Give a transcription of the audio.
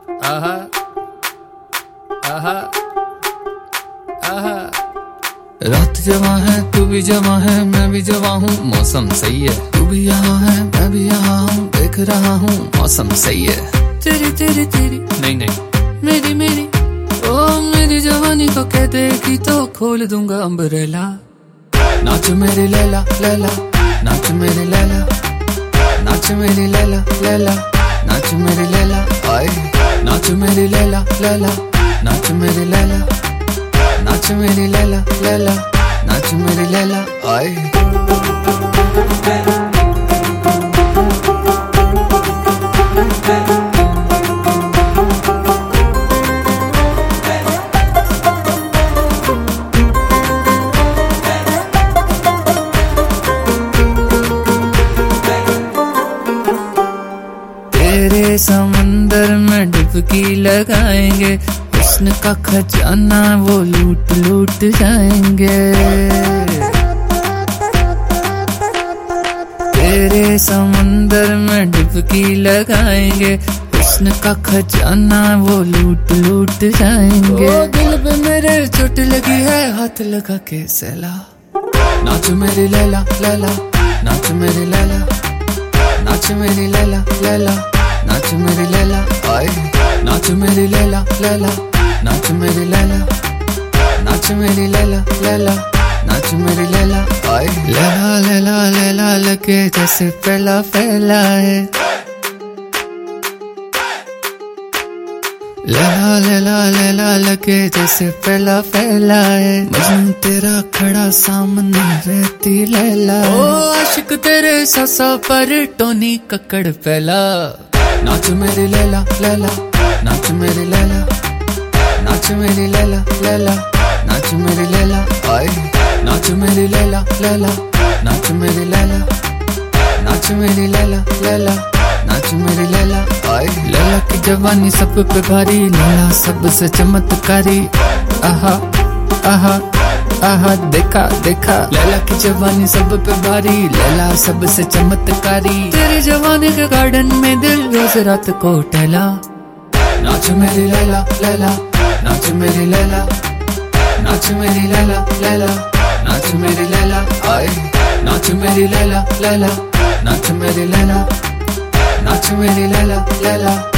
आहा आहा आहा। रात जवां है, तू भी जवां है, मैं भी जवां हूँ, मौसम सही है। तू भी यहाँ है, मैं भी यहाँ हूँ, देख रहा हूँ, मौसम सही है। तेरी तेरी तेरी नहीं नहीं, मेरी मेरी ओ मेरी जवानी को कह देगी तो खोल दूंगा अम्ब्रेला। नाच मेरी लैला लैला, नाच मेरी लैला, नाच मेरी लैला लैला, नाच मेरी लैला आए। नाच मेरी लैला लैला, नाच मेरी लैला, नाच मेरी लैला लैला, नाच मेरी लैला आए। तेरे समंदर में डुबकी लगाएंगे, हुस्न का खजाना वो लूट लूट जाएंगे। तेरे समंदर में डुबकी लगाएंगे, हुस्न का खजाना वो लूट लूट जाएंगे। ओ दिल पे मेरे चोट लगी है, हाथ लगा के सहला। नाच मेरी लैला लैला, नाच मेरी लैला, नाच मेरी लैला लैला, नाच मेरी लैला आए। नाच मेरी लैला लैला, नाच मेरी लैला, नाच मेरी लैला लैला, नाच मेरी लैला आए। लैला लैला लैला लगे जैसे फैला फैला है। लैला लैला लैला लगे जैसे फैला फैला है। मजनू तेरा खड़ा सामने रहती लैला। ओ आशिक तेरे सासा पर टोनी कक्कड़ फैला। नाच मेरी लैला लैला, नाच मेरी लैला, नाच मेरी लैला लैला, नाच मेरी लैला आए। नाच मेरी लैला लैला, नाच मेरी लैला, नाच मेरी लैला लैला, नाच मेरी लैला आए। लैला की जवानी सब पे भारी, लैला सबसे चमत्कारी। आहा आहा आहा देखा देखा, लैला की जवानी सब पे भारी, लैला सबसे चमत्कारी। तेरे जवानी के गार्डन में दिल रोज रात को टहला। नाच मेरी लैला लैला, नाच मेरी लैला, नाच मेरी लैला लैला, नाच मेरी लैला आए। नाच मेरी लैला लैला, नाच मेरी लैला, नाच मेरी लैला लैला।